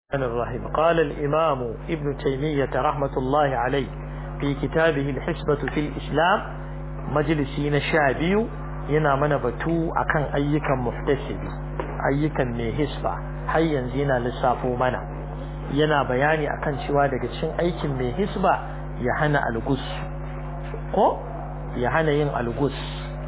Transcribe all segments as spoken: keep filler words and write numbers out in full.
الرحيم. قال الإمام ابن تيمية رحمة الله عليه في كتابه الحسبة في الإسلام مجلسين شعبي ينامنا بتو أكن أيكا محتسب أيكا مهسبة حيا زينا لسافو منا ينا بياني أكن شوادك شن أيكا مهسبة يحنى القس قو يحنى ين القس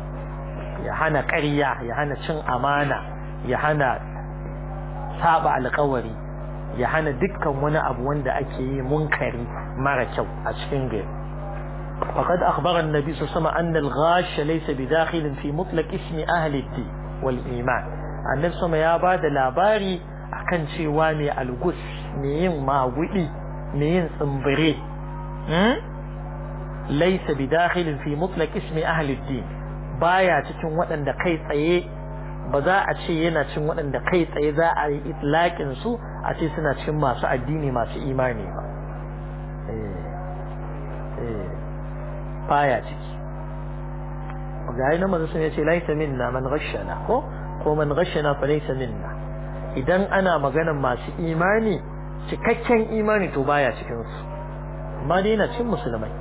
يحنى قرية يحنى شن أمانة يحنى سابع القوري ya hana dukkan wani abu wanda ake yi munkari mara kyau a cikin gari faqad akhbara an-nabi sallallahu alaihi wasallam anna al-ghash laysa bidakhil fi mutlaq ismi ahli ad-din wal iman annabi sama ya bada labari akan cewa ne al-gus ne yin magudi ne yin tsimbire hmm laysa bidakhil fi mutlaq ismi ahli ad-din baya cikin waɗanda kai tsaye ba za a ce yana cin waɗanda kai tsaye za a yi itlaƙin su a ce suna cin masu addini masu imani ba eh eh baya ciki ga ina manzo sun yace laisa minna man ghashana ko ko man ghashana fa laysa minna idan ana maganar masu imani cikakken imani to baya cikin su amma dai yana cin musulmai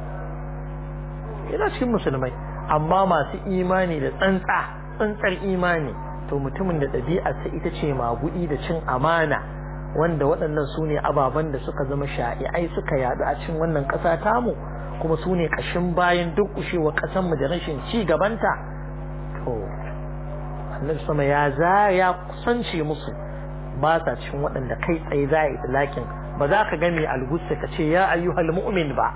yana cin musulmai amma masu imani da tsantsa tsantsar imani to mutumin da ɗabi'arsa ita ce magudi da cin amana wanda waɗannan su ne ababen da suka zama sha'i'ai suka yaɗu a cikin wannan ƙasa tamu kuma su ne ƙashin bayan duk kushewa ƙasanmu da rashin ci gabanta to annabi sama ya za ya kusance musu ba sa cikin waɗanda kai tsaye za a yi talakin ba za ka ga mai algussa ka ce ya ayyuhal mu'min ba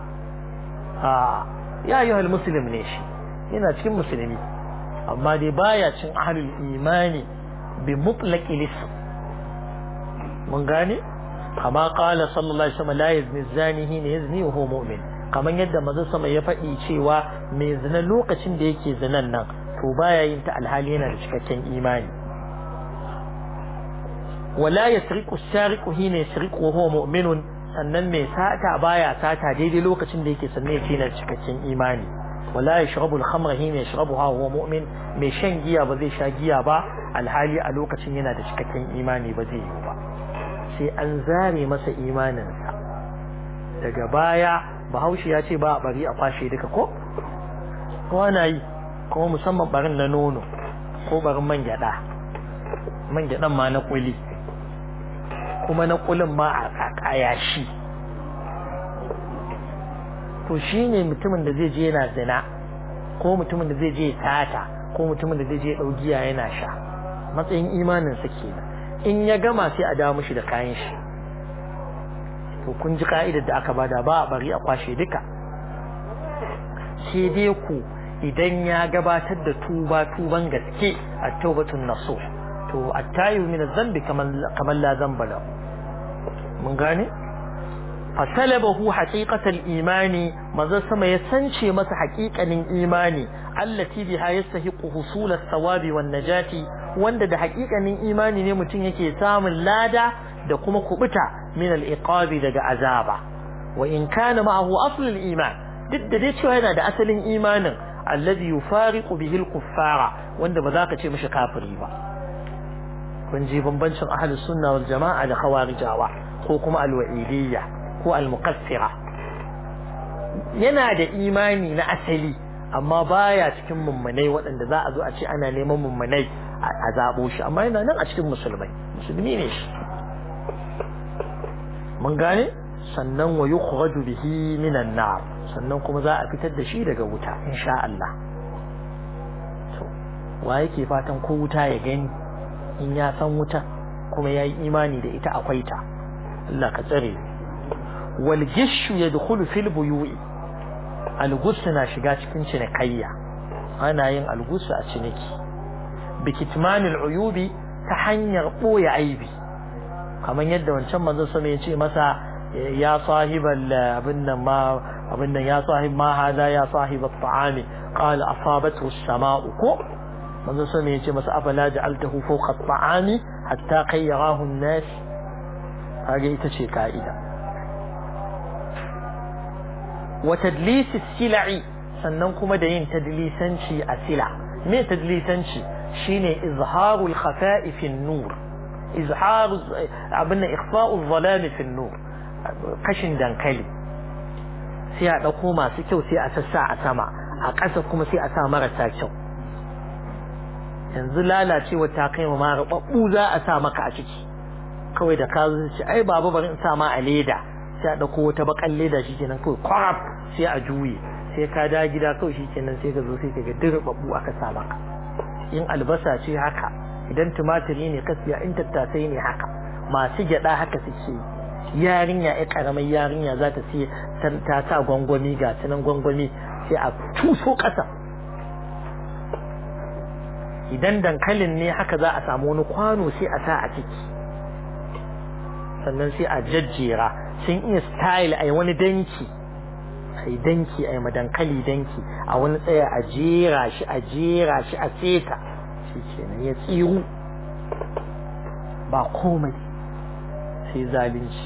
a ya ayyuhal muslim ne shi yana cikin musulmi amma dai baya cin ahlul imani bi mutlaqil ism mun gane kama qala sallallahu alaihi wasallam la yazni zani hina yazni wa huwa mu'min kaman yadda manzon sama ya faɗi cewa mai zina lokacin da yake zinan nan to baya yin ta alhali yana da cikakken imani wala yasriqu as-sariqu hina yasriqu wa huwa mu'minun sannan mai sata baya sata daidai lokacin da yake sanne yake da cikakken imani wala yashrabu al-khamra hina yashrabuha wa huwa mu'min mai shan giya ba zai sha giya ba alhali a lokacin yana da cikakken imani ba zai yi ba sai an zare masa imaninsa daga baya bahaushe ya ce ba a bari a kwashe duka ko wana yi kuma musamman barin na nono ko barin man gyada man gyadan ma na kuli kuma na kulin ma a kayashi to shine mutumin da zai je yana zina ko mutumin da zai je tata ko mutumin da zai je daugiya yana sha matsayin imaninsa kenan in ya gama sai a dawo mishi da kayan shi to kun ji ka'idar da aka bada ba a bari a kwashe duka sai dai ku idan ya gabatar da tuba tuban gaske at-taubatun nasuh to at-tayyibu min adh-dhanbi kaman kaman la dhanba lahu mun gane fasalabahu haqiqatal imani maza sama ya sance masa haqiqanin imani allati biha yastahiqu husul as-sawabi wan najati wanda da haƙiƙanin imani ne mutum yake samun lada da kuma kubuta min al-iqabi daga azaba wa in kana ma'ahu asl al-iman duk da dai cewa yana da asalin imanin alladhi yufariqu bihi al-kuffara wanda ba za ka ce mishi kafiri ba kun ji bambancin ahlus sunna wal jama'a da khawarijawa ko kuma al-wa'idiyya ko al-muqaffira yana da imani na asali amma baya cikin mummunai waɗanda za a zo a ce ana neman mummunai a zabo shi amma yana nan a cikin musulmai musulmi ne shi mun gane sannan wa yukhraju bihi minan nar sannan kuma za a fitar da shi daga wuta insha Allah to wa yake fatan ko wuta ya gani in ya san wuta kuma yayi imani da ita akwai ta Allah ka tsare wal gishu yadkhulu fil buyu'i al-ghus na shiga cikin cinikayya ana yin al-ghus a ciniki bikitman al-uyubi ta hanyar boye aibi kaman yadda wancan manzon sa ya ce masa ya sahibal abin nan ma abin nan ya sahib ma hada ya sahib at-ta'ami qala asabatu as-sama'u ko manzon sa ya ce masa afala ja'altahu fawqa at-ta'ami hatta qayyarahu an-nas kage ita ce kaida wa tadlis as-sil'i sannan kuma da yin tadlisanci a sila me tadlisanci shine izharul khafa'i fi an-nur izharu abinda ikhfa'u zalami fi nur kashin dankali sai a dauko masu kyau sai a sassa a sama a ƙasa kuma sai a sa marasa kyau yanzu lalacewa ta kai ma mara babbu za a sa maka a ciki kawai da ka zo shi ai baba bari in sa ma a leda sai a dauko wata bakan leda shikenan kawai kwarab sai a juye sai ka da gida kawai shikenan sai ka zo sai ka ga dirbabbu aka sa maka in albasa ce haka idan tumatiri ne ka siya in tattasai ne haka masu gyada haka suke yarinya ai karamar yarinya za ta siya ta sa gwangwami ga tunan gwangwami sai a tuso kasa idan dankalin ne haka za a samu wani kwano sai a sa a ciki sannan sai a jajjera sun iya style ai wani danki ai danki ai madankali danki a wani tsaya a jera shi a jera shi a seta shikenan ya tsiru ba komai sai zalunci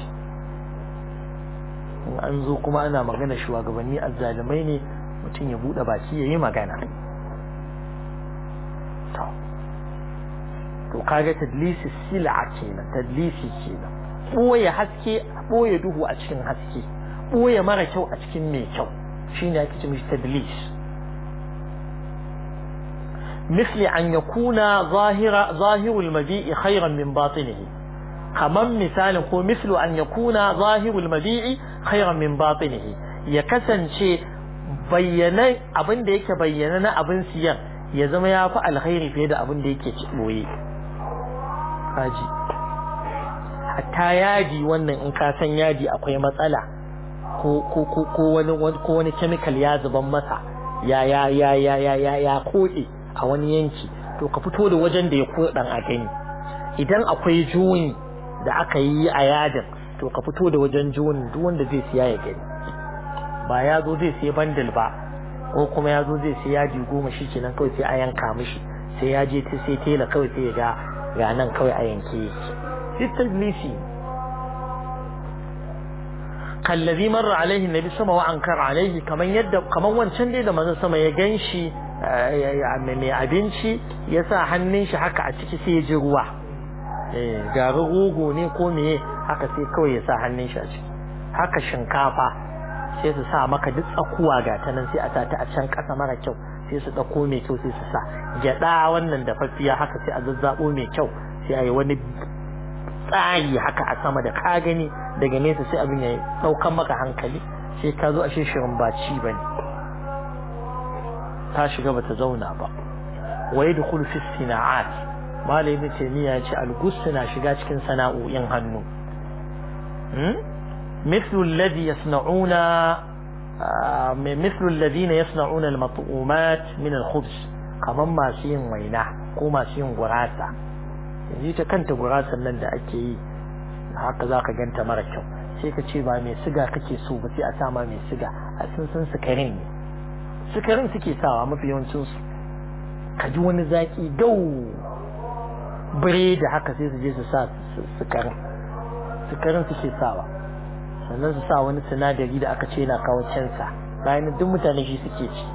in an zo kuma ana magana shugabanni azzalumai ne mutum ya bude baki yayi magana to to kaga tadlisi sil'a kenan tadlisi kenan boye haske boye duhu a cikin haske boye mara kyau a cikin mai kyau shine ake cewa tadlis مثل أن يكون ظاهر ظاهر المبيع خيرا من باطنه كمان مثال هو مثل أن يكون ظاهر المبيع خيرا من باطنه يكسن شيء بينا أبن ديك بيننا أبن سيان يزم يافع الخير في هذا أبن ديك بوي هاجي حتى ياجي وانا إن كاسن ياجي أقوي مسألة ko ko ko ko wani ko wani chemical ya zuban masa ya ya ya ya ya ya ya kode a wani yanki to ka fito da wajen da ya kodan a gani idan akwai joni da aka yi a yadin to ka fito da wajen joni duk wanda zai siya ya gani ba ya zo zai siya bandil ba ko kuma ya zo zai siya yadi goma shikenan kawai sai a yanka mishi sai ya je sai tela kawai sai ya ga ga nan kawai a yanke shi tadlisi kallazi marra alaihi nabi sama wa ankar alaihi kaman yadda kaman wancan dai da manzon sama ya ganshi mai abinci ya sa hannun shi haka a ciki sai ya ji ruwa eh ga rugo ne ko meye haka sai kawai ya sa hannun shi a ciki haka shinkafa sai su sa maka duk tsakuwa ga ta nan sai a sa ta a can kasa mara kyau sai su dauko mai kyau sai su sa gyada wannan da fafiya haka sai a zazzabo mai kyau sai a yi wani tsari haka a sama da ka gani daga nesa sai abin ya daukan maka hankali sai ka zo a shirin baci bane ta shiga bata zauna ba wa yadkhulu fi sina'at malai ibn taymiya ya ce al-gus na shiga cikin sana'o'in hannu hmm mithlu alladhi yasna'una mithlu alladhina yasna'una al-mat'umat min al-khubz kaman masu yin waina ko masu yin gurasa yanzu ta kanta gurasan nan da ake yi haka zaka ganta mara kyau sai ka ce ba mai siga kake so ba sai a sa ma mai siga a sun san sukarin ne sukarin suke sawa mafi yawancin su ka ji wani zaki dau biredi haka sai su je su sa sukarin sukarin suke sawa sannan su sa wani sinadari da aka ce yana kawo cansa bayan duk mutane shi suke ci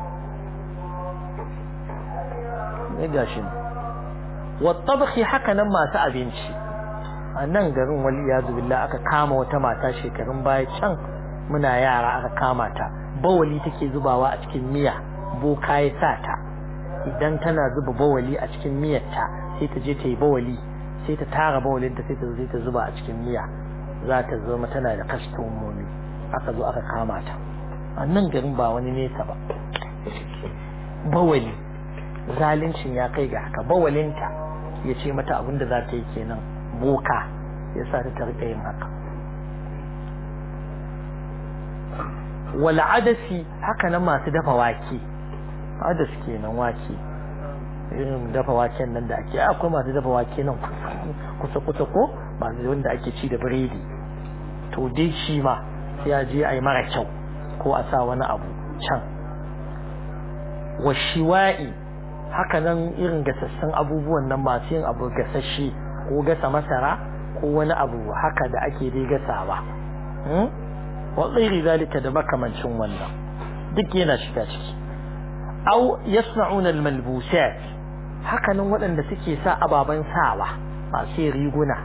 ne gashi wattabakhi haka nan masu abinci a nan garin waliyazu billah aka kama wata mata shekarun baya can muna yara aka kama ta bawali take zubawa a cikin miya boka ya sa ta idan tana zuba bawali a cikin miyarta sai ta je ta yi bawali sai ta tara bawalin ta sai ta zo ta zuba a cikin miya za ta zama tana da kastomomi aka zo aka kama ta a nan garin ba wani nesa ba bawali zalincin ya kai ga haka bawalinta ya ce mata abinda za ta yi kenan boka ya sa ta tarka yin haka wal adasi haka nan masu dafa wake adas kenan wake irin dafa waken nan da ake akwai masu dafa wake nan kusa kusa ko masu wanda ake ci da biredi to dai shi ma sai ya je ai mara kyau ko a sa wani abu can washiwa'i haka nan irin gasassun abubuwan nan masu yin abu gasasshe ko gasa masara ko wani abu haka da ake dai gasawa wa ghairi zalika da makamancin wannan duk yana shiga ciki aw yasna'una almalbusat haka nan waɗanda suke sa ababan sawa masu riguna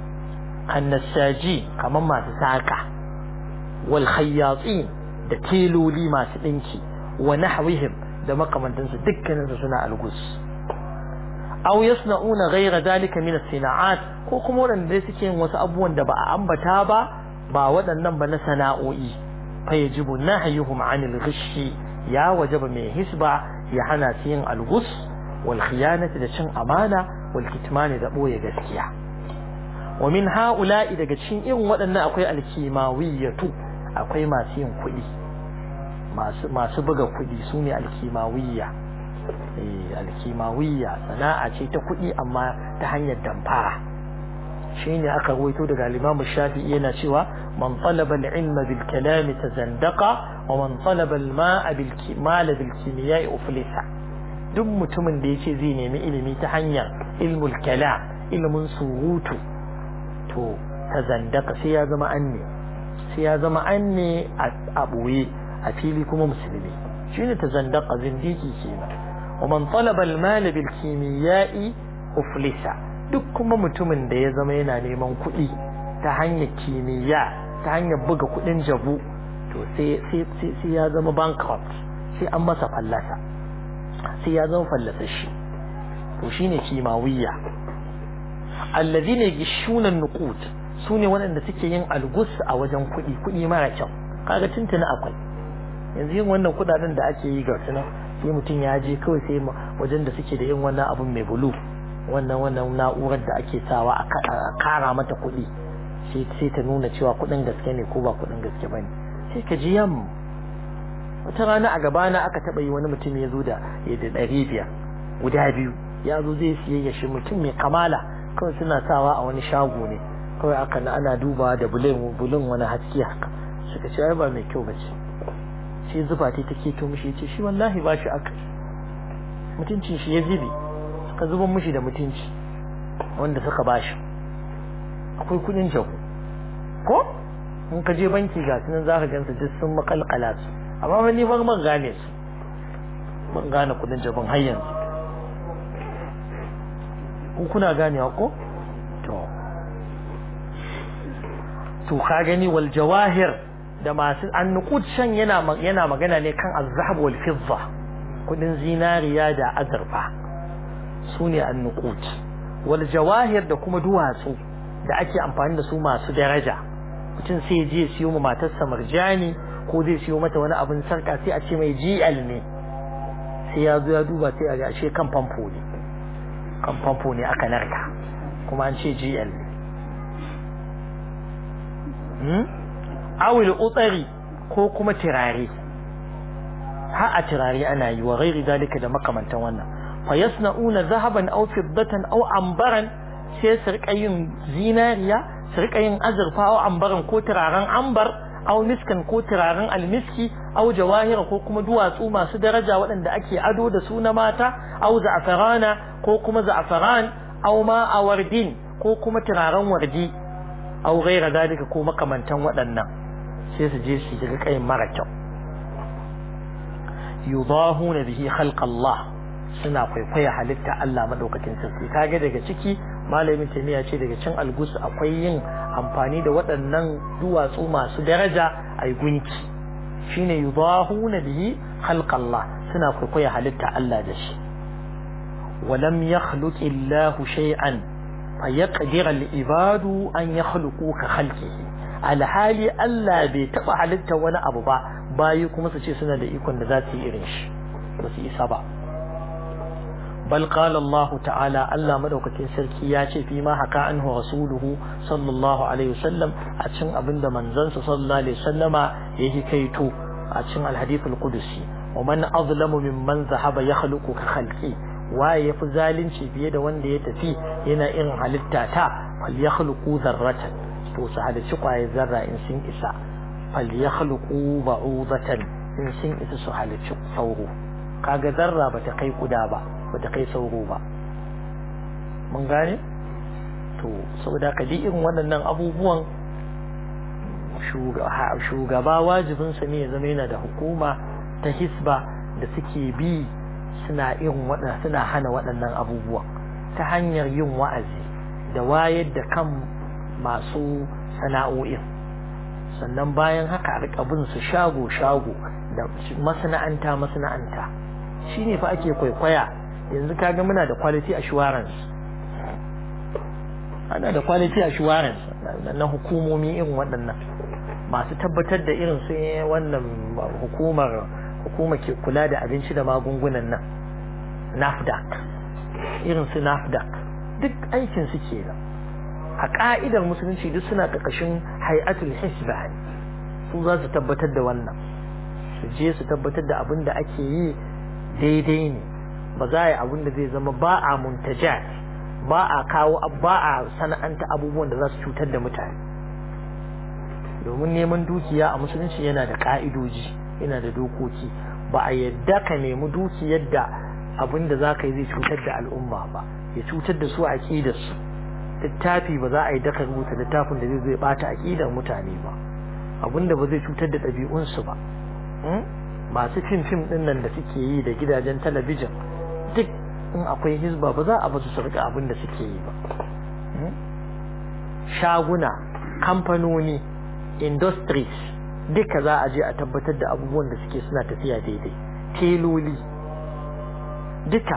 annasaji kaman masu saka wal khayyatin da teloli masu dinki wa nahwihim da makamantansu dukkaninsu suna algus aw yasna'una ghayra dalika min as-sina'at ko kuma wanda suke yin wasu abubuwan da ba a ambata ba ba waɗannan ba na sana'o'i fa yajibu nahyuhum 'anil ghishi ya wajaba mai hisba ya hana su yin algus wal khiyanati da cin amana wal kitmani da boye gaskiya wa min ha'ula'i daga cikin irin waɗannan akwai al-kimawiyatu akwai masu yin kuɗi masu masu buga kuɗi sune al-kimawiyya eh al-kimawiyya sana'a ce ta kuɗi amma ta hanyar damfara shine aka rawaito daga Imam Shafi'i yana cewa man talaba al-ilma bil kalam tazandaqa wa man talaba al-ma'a bil kimal bil kimiyya uflisa duk mutumin da yace zai nemi ilimi ta hanyar ilmul kalam ilmun surutu to tazandaqa sai ya zama anne sai ya zama anne a boye a fili kuma musulmi shine tazandaqa zindiki kenan wa man talaba al-mal bil kimiyya uflisa duk kuma mutumin da ya zama yana neman kuɗi ta hanyar kimiyya ta hanyar buga kuɗin jabu to sai sai ya zama bankrupt sai an masa fallasa sai ya zama fallasa shi to shine kimawiyya alladhina yashuna an-nuqud sune waɗanda suke yin algus a wajen kuɗi kuɗi mara kyau kaga tuntuna akwai yanzu yin wannan kuɗaɗen da ake yi ga sunan sai mutum ya je kawai sai wajen da suke da yin wannan abun mai bulu wannan wannan na'urar da ake sawa a kara mata kuɗi sai ta nuna cewa kuɗin gaske ne ko ba kuɗin gaske bane sai ka ji yam wata rana a gabana aka taɓa yi wani mutum ya zo da ya da ɗari biyar guda biyu ya zo zai siye ya shi mutum mai kamala kawai suna sawa a wani shago ne kawai aka na ana dubawa da bulun bulun wani haske haka suka ce ai ba mai kyau bace sai zuba ta take to mishi yace shi wallahi ba shi aka mutuncin shi ya zibi ka zuban mishi da mutunci wanda suka bashi akwai kudin jago ko in ka je banki ga sunan zaka gansu duk sun makalkala su amma wani ban ban gane su ban gane kudin jagon har yanzu ku kuna ganewa ko to to ka gani wal jawahir da masu annuqud shan yana yana magana ne kan az-zahab wal fidda kudin zinariya da azurfa sune annuqud wal jawahir da kuma duwatsu da ake amfani da su masu daraja mutum sai ya je siyo ma matarsa marjani ko zai siyo mata wani abin sarka sai a ce mai G L ne sai ya zo ya duba sai a ga ashe kan famfo ne kan famfo ne aka narka kuma an ce G L ne hmm awil utari ko kuma tirare ha a tirare ana yi wa ghairi dalika da makamantan wannan fa yasna'una zahaban aw fiddatan aw ambaran sai su rika yin zinariya su rika yin azurfa aw ambaran ko turaren ambar aw miskan ko turaren almiski aw jawahira ko kuma duwatsu masu daraja waɗanda ake ado da su na mata aw za'farana ko kuma za'faran aw ma awardin ko kuma turaren wardi aw ghaira dalika ko makamantan waɗannan sai su je su rika yin mara kyau yudahuna bihi khalqa Allah suna kwaikwaya halitta Allah madaukakin sarki kage daga ciki malamin tamiya ce daga cin algus akwai yin amfani da waɗannan duwatsu masu daraja ai gunki shine yudahuna bihi khalqa Allah suna kwaikwaya halitta Allah da shi walam yakhluq illahu shay'an fayaqdir al-ibadu an yakhluqu ka khalqihi alhali Allah bai taba halitta wani abu ba bayi kuma su ce suna da ikon da za su yi irin shi ba su isa ba bal qala Allah ta'ala Allah madaukakin sarki ya ce fi ma haka anhu rasuluhu sallallahu alaihi wasallam a cikin abinda manzansa sallallahu alaihi wasallama yake kaito a cikin alhadith alqudusi wa man azlamu mimman zahaba yakhluqu ka khalqi waye yafi zalunci fiye da wanda ya tafi yana irin halitta ta fal yakhluqu zarratan to su halicci kwaye zarra in sun isa fal yakhluqu ba'udatan in sun isa su halicci sauro kaga zarra bata kai kuda ba bata kai sauro ba mun gane to saboda ka ji irin waɗannan abubuwan shugaba wajibin sa ne ya zama yana da hukuma ta hisba da suke bi suna irin waɗannan suna hana waɗannan abubuwan ta hanyar yin wa'azi da wayar da kan masu sana'o'in, sannan bayan haka a rika bin su shago shago da masana'anta masana'anta. Shine fa ake kwaikwaya. Yanzu kaga muna da quality assurance, ana da quality assurance na hukumomi irin waɗannan masu tabbatar da irin su wannan hukumar hukuma ke kula da abinci da magungunan nan, NAFDAC, irin su NAFDAC duk aikin su ke da a ka'idar musulunci, duk suna ƙarƙashin hay'atul hisba ne. Su za su tabbatar da wannan, su je su tabbatar da abin da ake yi daidai ne, ba za a yi abin da zai zama ba a muntajat, ba a kawo ba a sana'anta abubuwan da za su cutar da mutane. Domin neman dukiya a musulunci yana da ka'idoji, yana da dokoki. Ba a yadda ka nemi dukiyar da abin da za ka yi zai cutar da al'umma ba, ya cutar da su a aƙidarsu. Littafi ba za a yi daka rubuta littafin da zai zai bata aƙidar mutane ba, abin da ba zai cutar da ɗabi'unsu ba. Masu fim fim ɗin nan da suke yi da gidajen talabijin, duk in akwai hizba ba za a basu su rika abin da suke yi ba. Shaguna, kamfanoni, industries, duka za a je a tabbatar da abubuwan da suke suna tafiya daidai. Teloli duka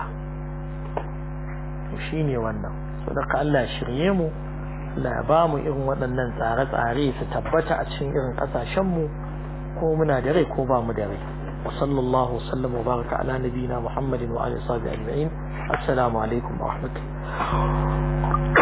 shi ne wannan. Sadaka Allah ya shirye mu, Allah ya ba mu irin waɗannan tsare-tsare su tabbata a cikin irin ƙasashenmu, ko muna da rai ko ba mu da rai. Wa sallallahu wasallam wa baraka ala nabiyina Muhammadin wa alihi wa sahbihi ajma'in. Assalamu alaikum wa rahmatullahi.